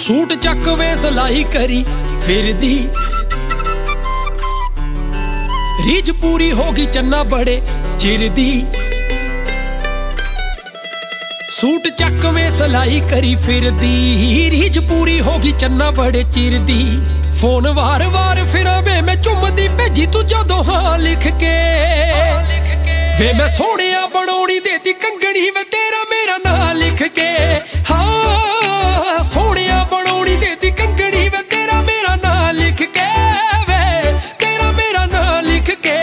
suit चक वे सिलाई करी फिरदी रीझ पूरी होगी चन्ना बड़े चिर दी सूट चक वे सिलाई करी फिरदी रीझ पूरी होगी चन्ना बड़े चिर दी फोन वार वार फिरा वे मैं चुमदी भेजी तू जदों हां लिख के वे मैं सोहणिया बनौणी देती कंगणी वे तेरा मेरा नाम लिख के हाँ सोहणिया बनौणी देती कंगणी वे तेरा मेरा नाम लिख के वे तेरा मेरा नाम लिख के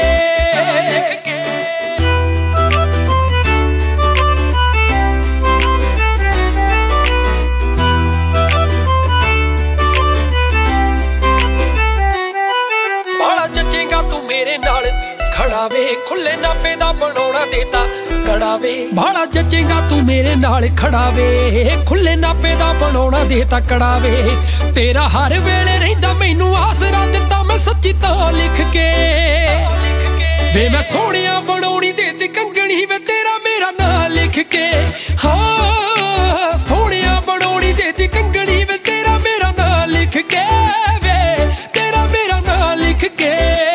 बाला जचेगा तू मेरे नाल खड़ा वे खुले नापे दा बनौना देता कड़ा वे बाला जचेगा तू मेरे नाल खड़ा वे खुले नापे दा बनौना देता कड़ा वे तेरा हर वेले रहिंदा मैनू आसरा दिता मैं सच्ची तां लिख के वे मैं सोहणिया बनौणी देती कंगणी वे तेरा मेरा नाम लिख के हाँ सोहणिया बनौणी देती कंगणी वे तेरा मेरा नाम लिख के वे तेरा मेरा नाम लिख के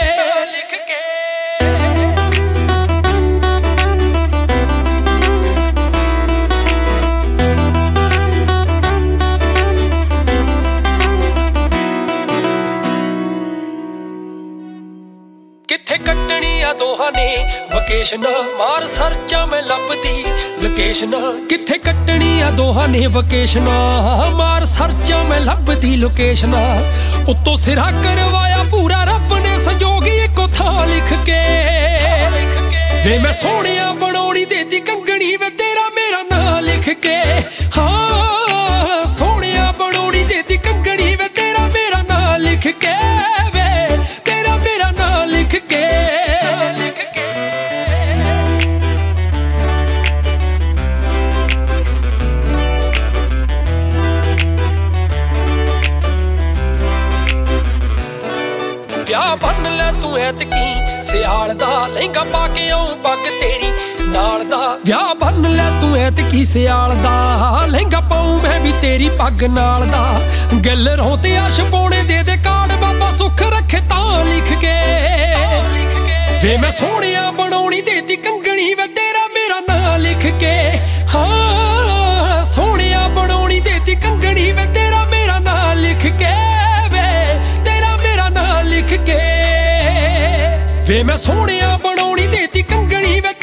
किथे कट्टनी आ दोहां ने वकेशना मार सर्चा मैं लभदी लोकेशना किथे कट्टनी आ दोहां ने वकेशना मार सर्चा मैं लभदी लोकेशना उत्तों सिरा करवाया पूरा रब ने संजोगी इको थां लिख के वे मैं सोहणिया बनौणी देती कंगणी वे तेरा मेरा नाम लिख के हाँ सोहणिया बनौणी देती कंगणी वे तेरा मेरा नाम लिख के वे तेरा मेरा नाम लिख के ਵਿਆਹ ਬੰਨ ਲੈ ਤੂੰ ਐਤਕੀ ਸਿਆਲ ਦਾ ਲਹਿੰਗਾ ਪਾ ਕੇ ਆਉਂ ਪੱਗ ਤੇਰੀ ਨਾਲ ਦਾ ਵਿਆਹ ਬੰਨ ਲੈ ਤੂੰ ਐਤਕੀ ਸਿਆਲ ਦਾ ਲਹਿੰਗਾ ਪਾਉਂ ਮੈਂ ਵੀ ਤੇਰੀ ਪੱਗ ਨਾਲ ਦਾ ਗੱਲ ਰੋਂ ਤੇ ਆਸ਼ ਪੌਣੇ ਦੇ ਕਾਰਡ ਬਾਬਾ ਸੁੱਖ ਰੱਖੇ ਤਾਂ ਲਿਖ ਕੇ ਵੇ ਮੈਂ ਸੋਹਣਿਆ ਬਣੌਣੀ ਦੇਤੀ ਕੰਗਣੀ ਵੇ ਤੇਰਾ ਮੇਰਾ ਨਾਮ ਲਿਖ ਕੇ ਹਾਂ ਸੋਹਣਿਆ ਬਣੌਣੀ ਦੇਤੀ ਕੰਗਣੀ ਵੇ ਤੇਰਾ ਮੇਰਾ ਨਾਮ ਲਿਖ ਕੇ ਲਿਖ ਕੇ ਵੇ ਮੈਂ ਸੋਹਣਿਆ ਬਣੌਣੀ ਦੇਤੀ ਕੰਗਣੀ ਵੇ